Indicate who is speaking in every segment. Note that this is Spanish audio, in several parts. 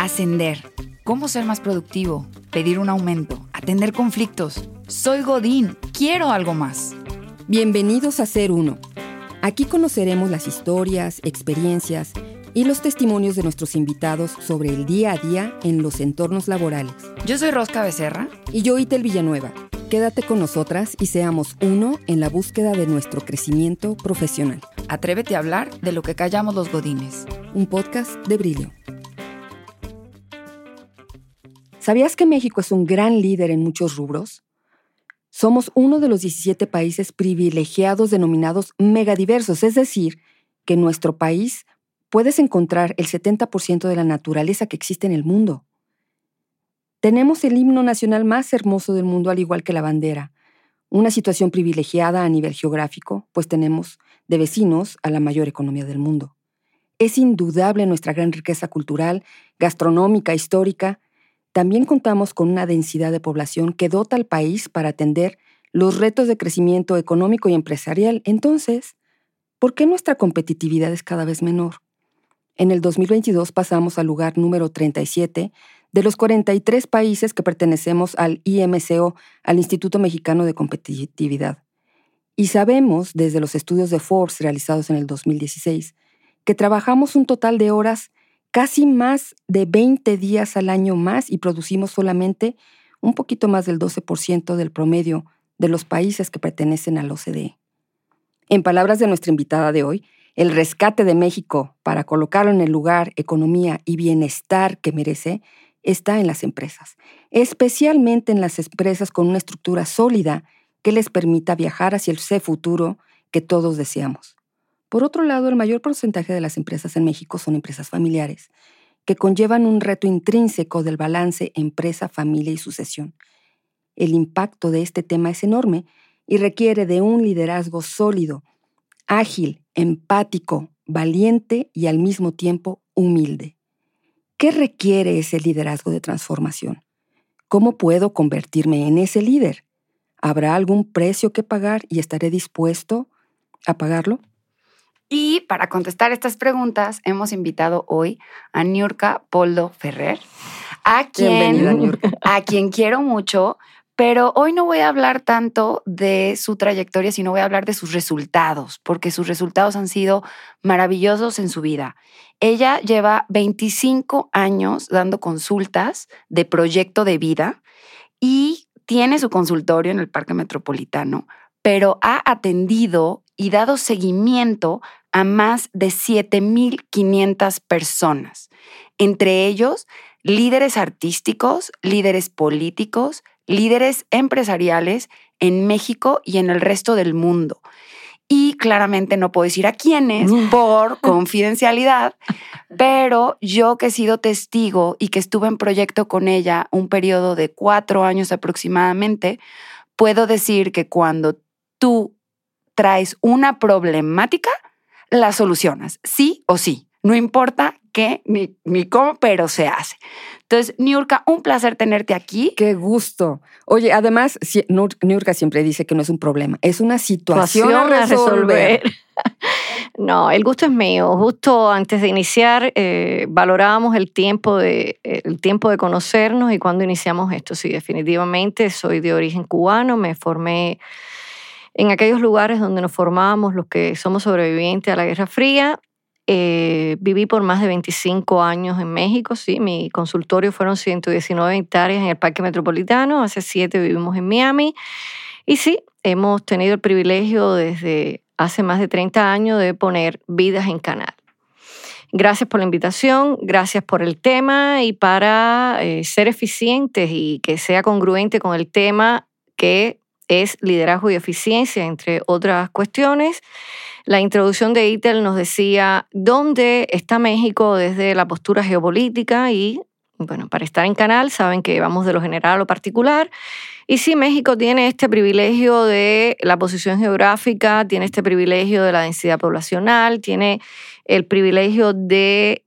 Speaker 1: Ascender. ¿Cómo ser más productivo? Pedir un aumento. Atender conflictos. Soy Godín. Quiero algo más.
Speaker 2: Bienvenidos a Ser Uno. Aquí conoceremos las historias, experiencias y los testimonios de nuestros invitados sobre el día a día en los entornos laborales.
Speaker 1: Yo soy Rosca Becerra.
Speaker 2: Y yo, Itel Villanueva. Quédate con nosotras y seamos uno en la búsqueda de nuestro crecimiento profesional.
Speaker 1: Atrévete a hablar de lo que callamos los godines.
Speaker 2: Un podcast de Brillo. ¿Sabías que México es un gran líder en muchos rubros? Somos uno de los 17 países privilegiados denominados megadiversos, es decir, que en nuestro país puedes encontrar el 70% de la naturaleza que existe en el mundo. Tenemos el himno nacional más hermoso del mundo, al igual que la bandera. Una situación privilegiada a nivel geográfico, pues tenemos de vecinos a la mayor economía del mundo. Es indudable nuestra gran riqueza cultural, gastronómica, histórica. También contamos con una densidad de población que dota al país para atender los retos de crecimiento económico y empresarial. Entonces, ¿por qué nuestra competitividad es cada vez menor? En el 2022 pasamos al lugar número 37 de los 43 países que pertenecemos al IMCO, al Instituto Mexicano de Competitividad. Y sabemos, desde los estudios de Forbes realizados en el 2016, que trabajamos un total de horas casi más de 20 días al año más y producimos solamente un poquito más del 12% del promedio de los países que pertenecen a la OCDE. En palabras de nuestra invitada de hoy, el rescate de México para colocarlo en el lugar, economía y bienestar que merece está en las empresas, especialmente en las empresas con una estructura sólida que les permita viajar hacia ese futuro que todos deseamos. Por otro lado, el mayor porcentaje de las empresas en México son empresas familiares, que conllevan un reto intrínseco del balance empresa, familia y sucesión. El impacto de este tema es enorme y requiere de un liderazgo sólido, ágil, empático, valiente y al mismo tiempo humilde. ¿Qué requiere ese liderazgo de transformación? ¿Cómo puedo convertirme en ese líder? ¿Habrá algún precio que pagar y estaré dispuesto a pagarlo?
Speaker 1: Y para contestar estas preguntas, hemos invitado hoy a Niurka Poldo Ferrer,
Speaker 2: Bienvenida, Niurka.
Speaker 1: a quien quiero mucho, pero hoy no voy a hablar tanto de su trayectoria, sino voy a hablar de sus resultados, porque sus resultados han sido maravillosos en su vida. Ella lleva 25 años dando consultas de proyecto de vida y tiene su consultorio en el Parque Metropolitano, pero ha atendido y dado seguimiento a más de 7,500 personas, entre ellos líderes artísticos, líderes políticos, líderes empresariales en México y en el resto del mundo. Y claramente no puedo decir a quiénes por confidencialidad, pero yo que he sido testigo y que estuve en proyecto con ella un periodo de 4 años aproximadamente, puedo decir que cuando tú traes una problemática, la solucionas, sí o sí. No importa qué ni cómo, pero se hace. Entonces, Niurka, un placer tenerte aquí.
Speaker 2: ¡Qué gusto! Oye, además, Niurka siempre dice que no es un problema, es una situación a resolver.
Speaker 3: No, el gusto es mío. Justo antes de iniciar, valorábamos el tiempo de conocernos y cuando iniciamos esto. Sí, definitivamente soy de origen cubano, me formé en aquellos lugares donde nos formábamos los que somos sobrevivientes a la Guerra Fría. Viví por más de 25 años en México, sí, mi consultorio fueron 119 hectáreas en el Parque Metropolitano, hace 7 vivimos en Miami y sí, hemos tenido el privilegio desde hace más de 30 años de poner vidas en canal. Gracias por la invitación, gracias por el tema y para ser eficientes y que sea congruente con el tema que es liderazgo y eficiencia, entre otras cuestiones. La introducción de Itel nos decía dónde está México desde la postura geopolítica y, bueno, para estar en canal saben que vamos de lo general a lo particular. Y sí, México tiene este privilegio de la posición geográfica, tiene este privilegio de la densidad poblacional, tiene el privilegio de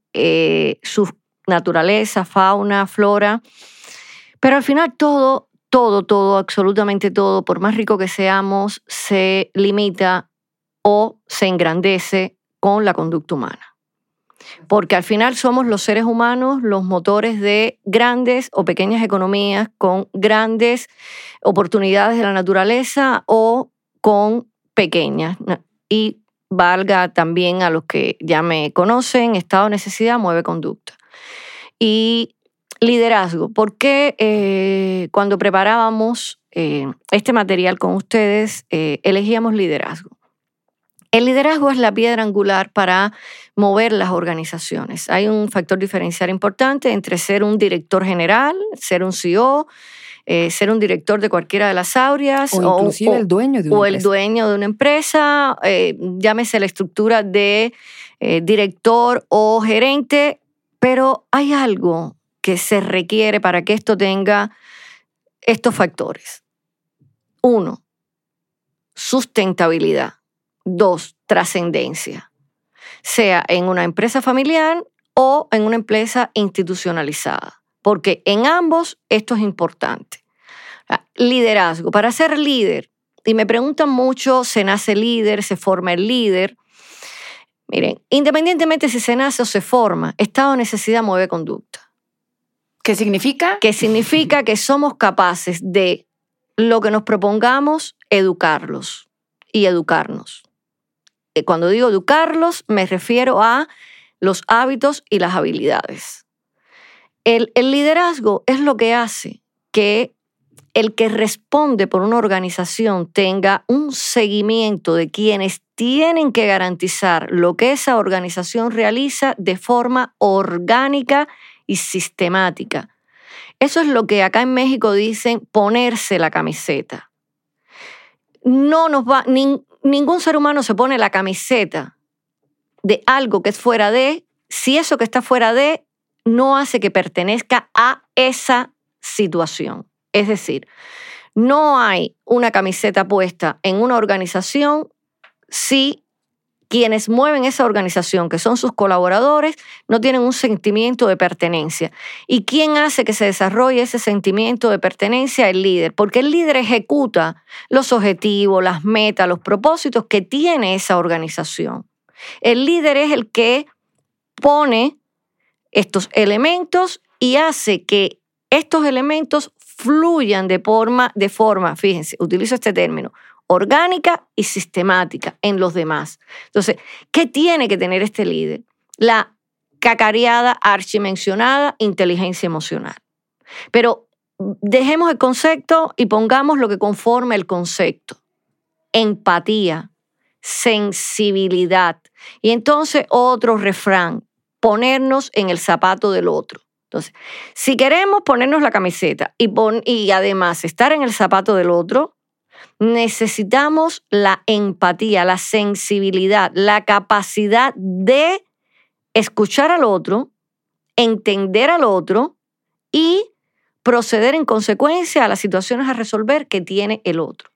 Speaker 3: su naturaleza, fauna, flora, pero al final todo, absolutamente todo, por más rico que seamos, se limita o se engrandece con la conducta humana. Porque al final somos los seres humanos los motores de grandes o pequeñas economías con grandes oportunidades de la naturaleza o con pequeñas. Y valga también a los que ya me conocen, estado de necesidad mueve conducta. Y liderazgo. ¿Por qué cuando preparábamos este material con ustedes elegíamos liderazgo? El liderazgo es la piedra angular para mover las organizaciones. Hay un factor diferencial importante entre ser un director general, ser un CEO, ser un director de cualquiera de las áreas.
Speaker 2: O inclusive el dueño de una empresa.
Speaker 3: El dueño de una empresa, llámese la estructura de director o gerente, pero hay algo que se requiere para que esto tenga estos factores. 1, sustentabilidad. 2, trascendencia, sea en una empresa familiar o en una empresa institucionalizada, porque en ambos esto es importante. Liderazgo. Para ser líder, y me preguntan mucho, ¿se nace líder, se forma el líder? Miren, independientemente si se nace o se forma, estado de necesidad mueve conducta.
Speaker 1: ¿Qué significa?
Speaker 3: Que significa que somos capaces de lo que nos propongamos, educarlos y educarnos. Cuando digo educarlos, me refiero a los hábitos y las habilidades. El liderazgo es lo que hace que el que responde por una organización tenga un seguimiento de quienes tienen que garantizar lo que esa organización realiza de forma orgánica y sistemática. Eso es lo que acá en México dicen ponerse la camiseta. No nos va... Ningún ser humano se pone la camiseta de algo que es fuera de, si eso que está fuera de no hace que pertenezca a esa situación. Es decir, no hay una camiseta puesta en una organización si quienes mueven esa organización, que son sus colaboradores, no tienen un sentimiento de pertenencia. ¿Y quién hace que se desarrolle ese sentimiento de pertenencia? El líder, porque el líder ejecuta los objetivos, las metas, los propósitos que tiene esa organización. El líder es el que pone estos elementos y hace que estos elementos fluyan de forma, fíjense, utilizo este término, orgánica y sistemática en los demás. Entonces, ¿qué tiene que tener este líder? La cacareada, archimencionada inteligencia emocional. Pero dejemos el concepto y pongamos lo que conforma el concepto. Empatía, sensibilidad. Y entonces otro refrán, ponernos en el zapato del otro. Entonces, si queremos ponernos la camiseta y además estar en el zapato del otro, necesitamos la empatía, la sensibilidad, la capacidad de escuchar al otro, entender al otro y proceder en consecuencia a las situaciones a resolver que tiene el otro.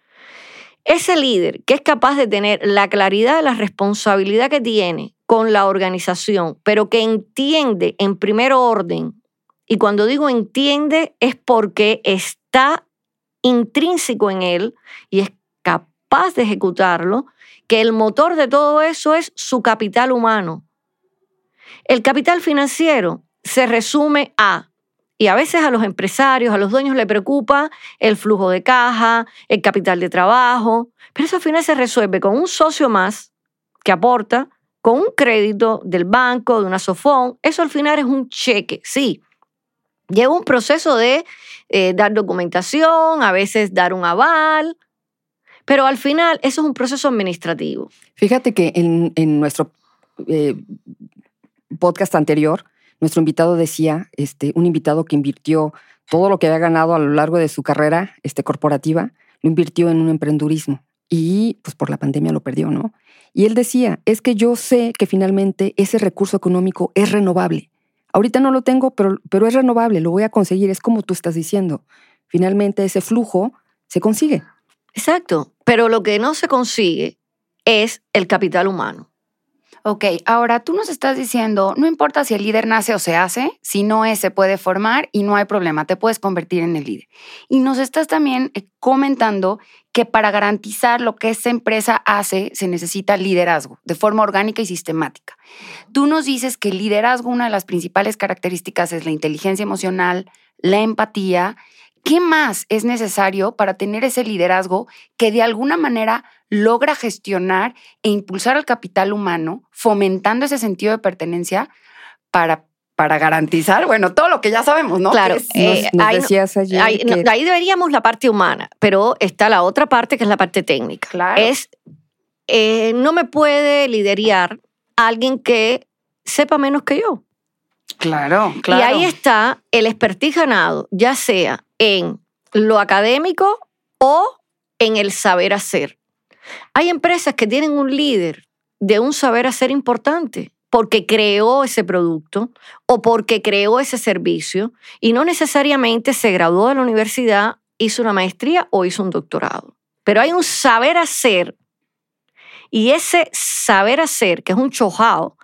Speaker 3: Ese líder que es capaz de tener la claridad de la responsabilidad que tiene con la organización, pero que entiende en primer orden, y cuando digo entiende es porque está intrínseco en él y es capaz de ejecutarlo, que el motor de todo eso es su capital humano. El capital financiero se resume a, y a veces a los empresarios, a los dueños les preocupa el flujo de caja, el capital de trabajo, pero eso al final se resuelve con un socio más que aporta, con un crédito del banco, de una SOFON. Eso al final es un cheque, sí. Lleva un proceso de dar documentación, a veces dar un aval, pero al final eso es un proceso administrativo.
Speaker 2: Fíjate que en nuestro podcast anterior, nuestro invitado decía, un invitado que invirtió todo lo que había ganado a lo largo de su carrera corporativa, lo invirtió en un emprendurismo y pues por la pandemia lo perdió, ¿no? Y él decía, es que yo sé que finalmente ese recurso económico es renovable. Ahorita no lo tengo, pero es renovable, lo voy a conseguir, es como tú estás diciendo. Finalmente ese flujo se consigue.
Speaker 3: Exacto, pero lo que no se consigue es el capital humano.
Speaker 1: Ok, ahora tú nos estás diciendo, no importa si el líder nace o se hace, si no es, se puede formar y no hay problema, te puedes convertir en el líder. Y nos estás también comentando que para garantizar lo que esa empresa hace, se necesita liderazgo de forma orgánica y sistemática. Tú nos dices que el liderazgo, una de las principales características es la inteligencia emocional, la empatía. ¿Qué más es necesario para tener ese liderazgo que de alguna manera logra gestionar e impulsar al capital humano, fomentando ese sentido de pertenencia para garantizar, bueno, todo lo que ya sabemos, ¿no?
Speaker 3: Claro,
Speaker 2: nos decías ayer
Speaker 3: ahí deberíamos la parte humana, pero está la otra parte que es la parte técnica.
Speaker 1: Claro.
Speaker 3: No me puede liderar alguien que sepa menos que yo.
Speaker 1: Claro, claro.
Speaker 3: Y ahí está el expertise ganado, ya sea en lo académico o en el saber hacer. Hay empresas que tienen un líder de un saber hacer importante porque creó ese producto o porque creó ese servicio y no necesariamente se graduó de la universidad, hizo una maestría o hizo un doctorado. Pero hay un saber hacer y ese saber hacer, que es un know-how,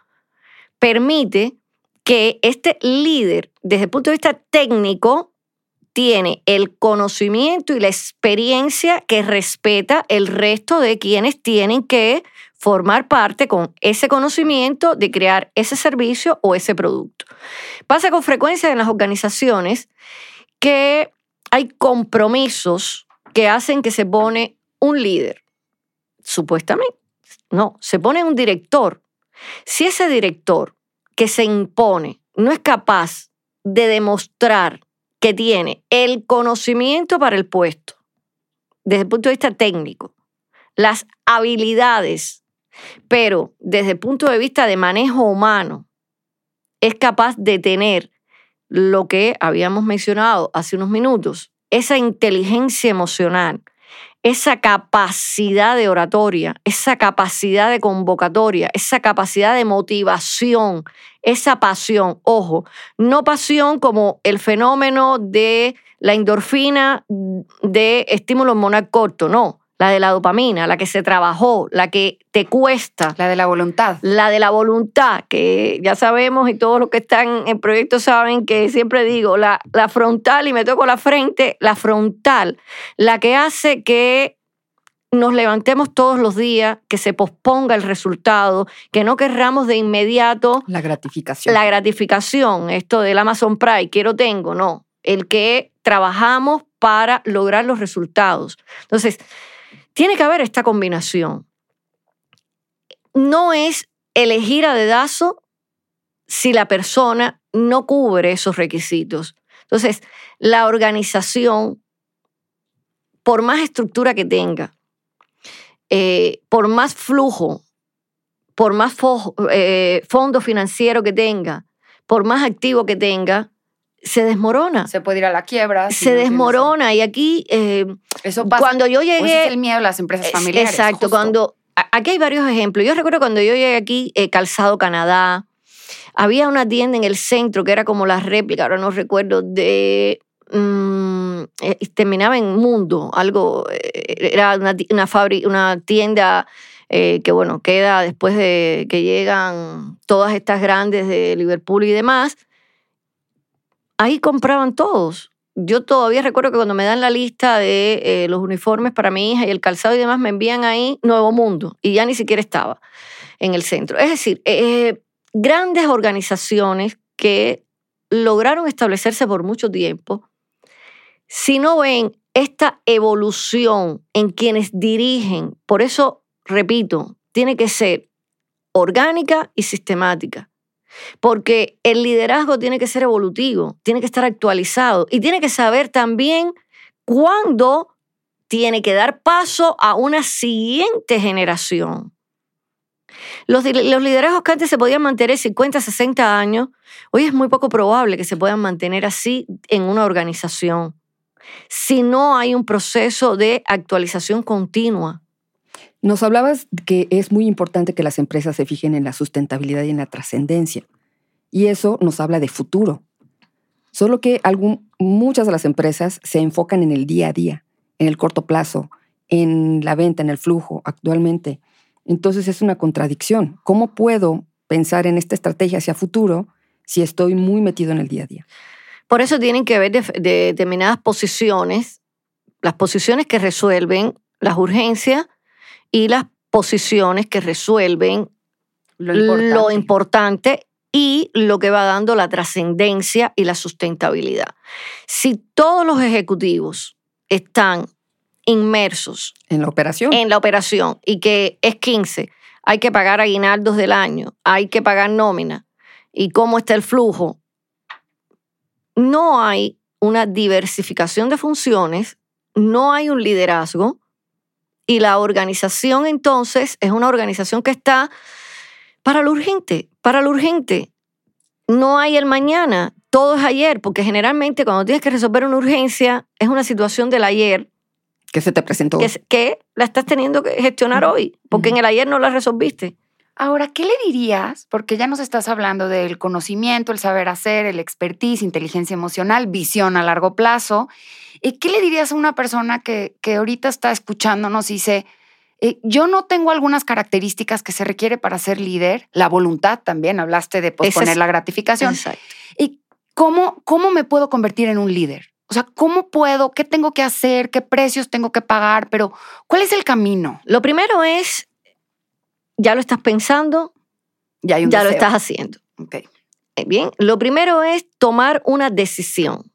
Speaker 3: permite que este líder, desde el punto de vista técnico, tiene el conocimiento y la experiencia que respeta el resto de quienes tienen que formar parte con ese conocimiento de crear ese servicio o ese producto. Pasa con frecuencia en las organizaciones que hay compromisos que hacen que se pone un líder, supuestamente. No, se pone un director. Si ese director que se impone no es capaz de demostrar que tiene el conocimiento para el puesto, desde el punto de vista técnico, las habilidades, pero desde el punto de vista de manejo humano, es capaz de tener lo que habíamos mencionado hace unos minutos, esa inteligencia emocional, esa capacidad de oratoria, esa capacidad de convocatoria, esa capacidad de motivación, esa pasión. Ojo, no pasión como el fenómeno de la endorfina de estímulo hormonal corto, no. La de la dopamina, la que se trabajó, la que te cuesta.
Speaker 1: La de la voluntad.
Speaker 3: La de la voluntad, que ya sabemos y todos los que están en proyecto saben que siempre digo, la frontal, y me toco la frente, la frontal, la que hace que nos levantemos todos los días, que se posponga el resultado, que no querramos de inmediato
Speaker 2: la gratificación.
Speaker 3: La gratificación, esto del Amazon Prime, quiero, tengo, no. El que trabajamos para lograr los resultados. Entonces, tiene que haber esta combinación. No es elegir a dedazo si la persona no cubre esos requisitos. Entonces, la organización, por más estructura que tenga, por más flujo, por más fondo financiero que tenga, por más activo que tenga, se desmorona.
Speaker 1: Se puede ir a la quiebra.
Speaker 3: Se desmorona. Y aquí,
Speaker 1: eso pasa.
Speaker 3: Cuando yo llegué...
Speaker 1: Pues es el miedo a las empresas familiares.
Speaker 3: Exacto. Aquí hay varios ejemplos. Yo recuerdo cuando yo llegué aquí, Calzado Canadá, había una tienda en el centro que era como la réplica, ahora no recuerdo, terminaba en Mundo, algo, era una tienda que bueno, queda después de que llegan todas estas grandes de Liverpool y demás. Ahí compraban todos. Yo todavía recuerdo que cuando me dan la lista de los uniformes para mi hija y el calzado y demás, me envían ahí Nuevo Mundo y ya ni siquiera estaba en el centro. Es decir, grandes organizaciones que lograron establecerse por mucho tiempo, si no ven esta evolución en quienes dirigen, por eso, repito, tiene que ser orgánica y sistemática. Porque el liderazgo tiene que ser evolutivo, tiene que estar actualizado y tiene que saber también cuándo tiene que dar paso a una siguiente generación. Los liderazgos que antes se podían mantener 50, 60 años, hoy es muy poco probable que se puedan mantener así en una organización si no hay un proceso de actualización continua.
Speaker 2: Nos hablabas que es muy importante que las empresas se fijen en la sustentabilidad y en la trascendencia. Y eso nos habla de futuro. Solo que muchas de las empresas se enfocan en el día a día, en el corto plazo, en la venta, en el flujo actualmente. Entonces es una contradicción. ¿Cómo puedo pensar en esta estrategia hacia futuro si estoy muy metido en el día a día?
Speaker 3: Por eso tienen que haber de determinadas posiciones, las posiciones que resuelven las urgencias y las posiciones que resuelven lo importante y lo que va dando la trascendencia y la sustentabilidad. Si todos los ejecutivos están inmersos
Speaker 2: en la operación
Speaker 3: y que es 15, hay que pagar aguinaldos del año, hay que pagar nómina y cómo está el flujo, no hay una diversificación de funciones, no hay un liderazgo y la organización entonces es una organización que está para lo urgente, para lo urgente. No hay el mañana, todo es ayer, porque generalmente cuando tienes que resolver una urgencia es una situación del ayer
Speaker 2: que se te presentó,
Speaker 3: que la estás teniendo que gestionar hoy, porque en el ayer no la resolviste.
Speaker 1: Ahora, ¿qué le dirías? Porque ya nos estás hablando del conocimiento, el saber hacer, el expertise, inteligencia emocional, visión a largo plazo. ¿Qué le dirías a una persona que ahorita está escuchándonos y dice, yo no tengo algunas características que se requiere para ser líder? La voluntad también, hablaste de posponer la gratificación.
Speaker 3: Exacto.
Speaker 1: ¿Y cómo me puedo convertir en un líder? O sea, ¿cómo puedo? ¿Qué tengo que hacer? ¿Qué precios tengo que pagar? Pero, ¿cuál es el camino?
Speaker 3: Lo primero es, ya lo estás pensando,
Speaker 1: ya
Speaker 3: lo estás haciendo.
Speaker 1: Okay.
Speaker 3: Bien, lo primero es tomar una decisión.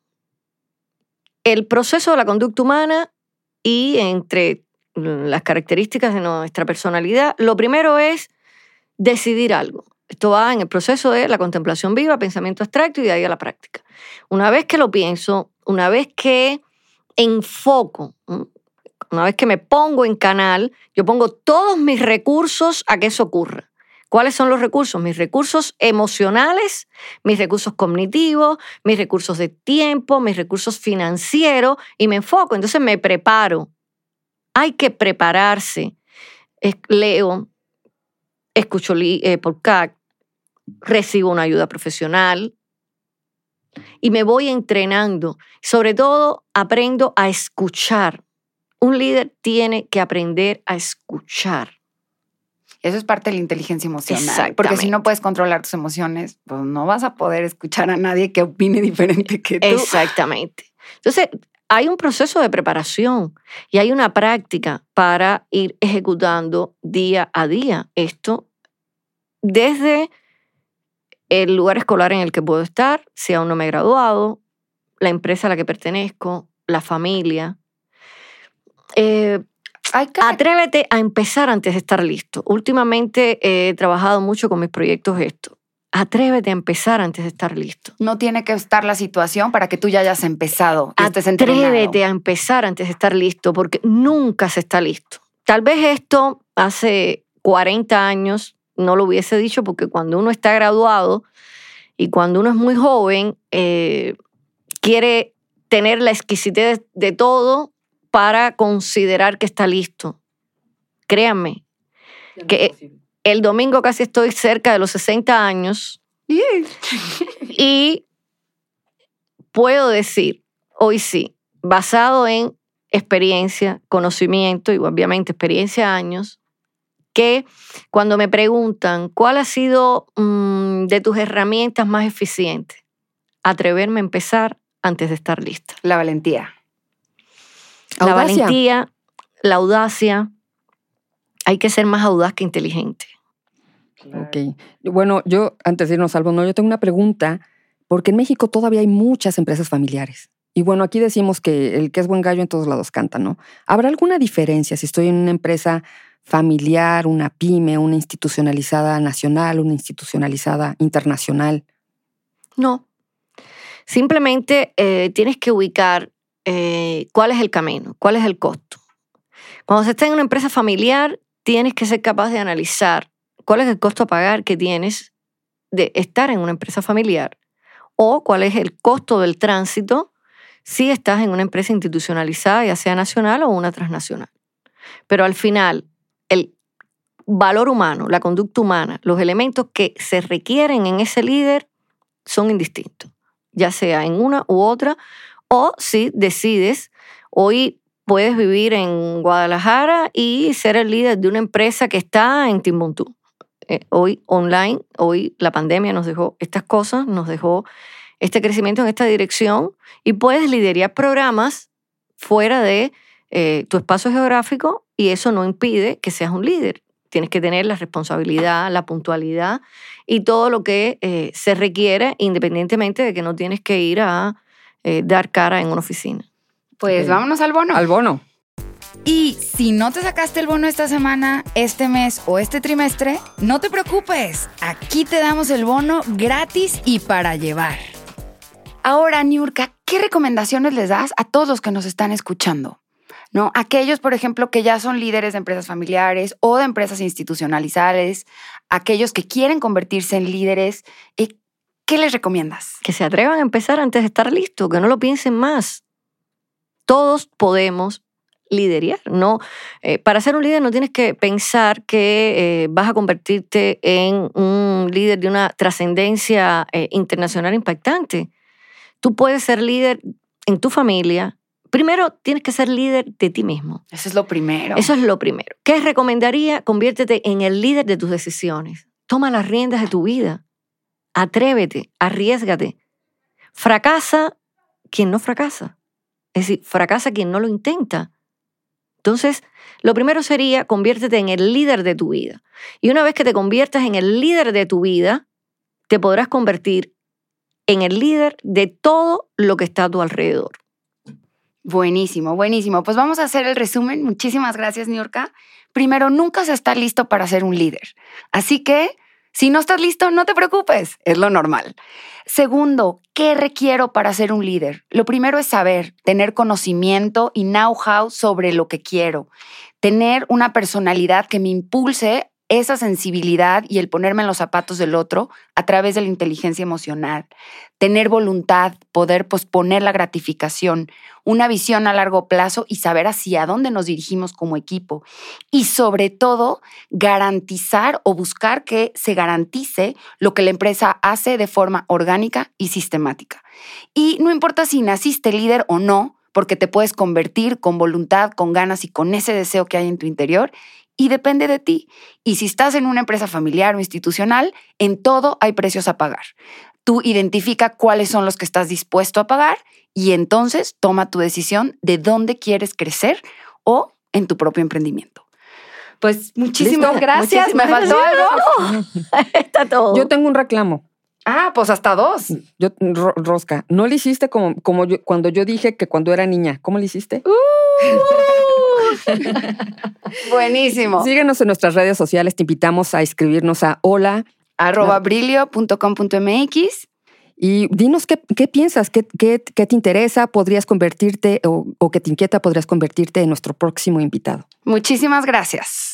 Speaker 3: El proceso de la conducta humana y entre las características de nuestra personalidad, lo primero es decidir algo. Esto va en el proceso de la contemplación viva, pensamiento abstracto y de ahí a la práctica. Una vez que lo pienso, una vez que enfoco, una vez que me pongo en canal, yo pongo todos mis recursos a que eso ocurra. ¿Cuáles son los recursos? Mis recursos emocionales, mis recursos cognitivos, mis recursos de tiempo, mis recursos financieros y me enfoco. Entonces me preparo. Hay que prepararse. Leo, escucho podcast, recibo una ayuda profesional y me voy entrenando. Sobre todo, aprendo a escuchar. Un líder tiene que aprender a escuchar.
Speaker 1: Eso es parte de la inteligencia emocional. Porque si no puedes controlar tus emociones, pues no vas a poder escuchar a nadie que opine diferente que tú.
Speaker 3: Exactamente. Entonces, hay un proceso de preparación y hay una práctica para ir ejecutando día a día esto desde el lugar escolar en el que puedo estar, si aún no me he graduado, la empresa a la que pertenezco, la familia. Atrévete a empezar antes de estar listo. Últimamente he trabajado mucho con mis proyectos esto. Atrévete a empezar antes de estar listo.
Speaker 1: No tiene que estar la situación para que tú ya hayas empezado y estés entrenado.
Speaker 3: Atrévete a empezar antes de estar listo, porque nunca se está listo. Tal vez esto hace 40 años no lo hubiese dicho, porque cuando uno está graduado y cuando uno es muy joven, quiere tener la exquisitez de todo para considerar que está listo. Créanme, que el domingo casi estoy cerca de los 60 años y puedo decir, hoy sí, basado en experiencia, conocimiento y obviamente experiencia de años, que cuando me preguntan cuál ha sido de tus herramientas más eficientes, atreverme a empezar antes de estar lista.
Speaker 1: La valentía.
Speaker 3: La valentía, la audacia. Hay que ser más audaz que inteligente.
Speaker 2: Claro. Ok. Bueno, yo, antes de irnos al bono, yo tengo una pregunta, porque en México todavía hay muchas empresas familiares. Y bueno, aquí decimos que el que es buen gallo en todos lados canta, ¿no? ¿Habrá alguna diferencia si estoy en una empresa familiar, una pyme, una institucionalizada nacional, una institucionalizada internacional?
Speaker 3: No. Simplemente tienes que ubicar cuál es el camino, cuál es el costo. Cuando se está en una empresa familiar, tienes que ser capaz de analizar cuál es el costo a pagar que tienes de estar en una empresa familiar o cuál es el costo del tránsito si estás en una empresa institucionalizada, ya sea nacional o una transnacional. Pero al final, el valor humano, la conducta humana, los elementos que se requieren en ese líder son indistintos, ya sea en una u otra, o si decides hoy puedes vivir en Guadalajara y ser el líder de una empresa que está en Timbuktu. Hoy online, hoy la pandemia nos dejó estas cosas, nos dejó este crecimiento en esta dirección y puedes liderar programas fuera de tu espacio geográfico y eso no impide que seas un líder. Tienes que tener la responsabilidad, la puntualidad y todo lo que se requiere independientemente de que no tienes que ir a dar cara en una oficina.
Speaker 1: Pues vámonos al bono.
Speaker 2: Al bono.
Speaker 1: Y si no te sacaste el bono esta semana, este mes o este trimestre, no te preocupes. Aquí te damos el bono gratis y para llevar. Ahora, Niurka, ¿qué recomendaciones les das a todos los que nos están escuchando? ¿No? Aquellos, por ejemplo, que ya son líderes de empresas familiares o de empresas institucionalizadas, aquellos que quieren convertirse en líderes, ¿qué les recomiendas?
Speaker 3: Que se atrevan a empezar antes de estar listos, que no lo piensen más. Todos podemos liderar, ¿no? Para ser un líder no tienes que pensar que vas a convertirte en un líder de una trascendencia internacional impactante. Tú puedes ser líder en tu familia. Primero tienes que ser líder de ti mismo.
Speaker 1: Eso es lo primero.
Speaker 3: Eso es lo primero. ¿Qué recomendaría? Conviértete en el líder de tus decisiones. Toma las riendas de tu vida. Atrévete, arriésgate. Fracasa quien no fracasa. Es decir, fracasa quien no lo intenta. Entonces, lo primero sería conviértete en el líder de tu vida. Y una vez que te conviertas en el líder de tu vida, te podrás convertir en el líder de todo lo que está a tu alrededor.
Speaker 1: Buenísimo, buenísimo. Pues vamos a hacer el resumen. Muchísimas gracias, Niurka. Primero, nunca se está listo para ser un líder. Así que, si no estás listo, no te preocupes. Es lo normal. Segundo, ¿qué requiero para ser un líder? Lo primero es saber, tener conocimiento y know-how sobre lo que quiero. Tener una personalidad que me impulse esa sensibilidad y el ponerme en los zapatos del otro a través de la inteligencia emocional. Tener voluntad, poder posponer la gratificación, una visión a largo plazo y saber hacia dónde nos dirigimos como equipo. Y sobre todo, garantizar o buscar que se garantice lo que la empresa hace de forma orgánica y sistemática. Y no importa si naciste líder o no, porque te puedes convertir con voluntad, con ganas y con ese deseo que hay en tu interior. Y depende de ti. Y si estás en una empresa familiar o institucional, en todo hay precios a pagar. Tú identifica cuáles son los que estás dispuesto a pagar y entonces toma tu decisión de dónde quieres crecer o en tu propio emprendimiento. Pues muchísimas gracias. ¿Me faltó algo?
Speaker 3: Está todo.
Speaker 2: Yo tengo un reclamo.
Speaker 1: Ah, pues hasta 2.
Speaker 2: Rosca, no le hiciste como yo, cuando yo dije que cuando era niña. ¿Cómo le hiciste?
Speaker 1: Buenísimo.
Speaker 2: Síguenos en nuestras redes sociales. Te invitamos a escribirnos a
Speaker 1: hola@brilio.com.mx
Speaker 2: y dinos qué piensas, qué te interesa, podrías convertirte o que te inquieta, podrías convertirte en nuestro próximo invitado.
Speaker 1: Muchísimas gracias.